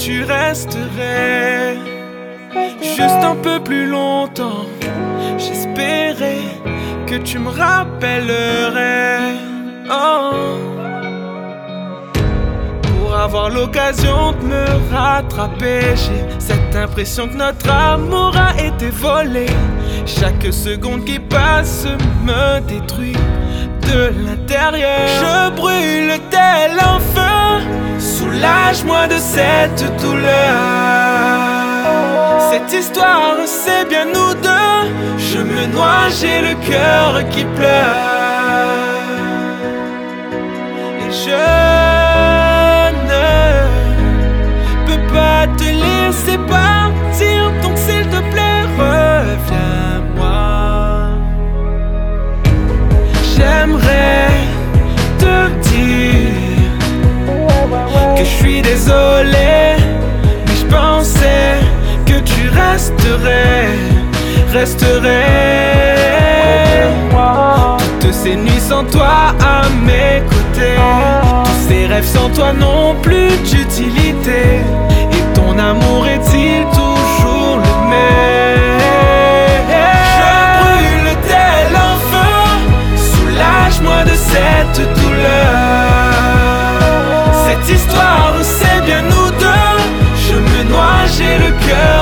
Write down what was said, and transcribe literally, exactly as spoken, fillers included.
tu resterais juste un peu plus longtemps. J'espérais que tu me rappellerais. Oh. Pour avoir l'occasion de me rattraper, j'ai cette impression que notre amour a été volé. Chaque seconde qui passe me détruit de l'intérieur. Je brûle tel un feu, soulage-moi de cette douleur. Cette histoire, c'est bien nous deux. Je me noie, j'ai le cœur qui pleure. Et je ne peux pas te laisser partir, donc s'il te plaît, reviens-moi. J'aimerais te dire que je suis désolé, mais je pensais que tu resterais, resterais. Toutes ces nuits sans toi à mes côtés, tous ces rêves sans toi n'ont plus d'utilité. Et ton amour est-il toujours le même? Je brûle tel un feu, soulage-moi de cette douleur. Cette histoire, c'est bien nous deux. Je me noie, j'ai le cœur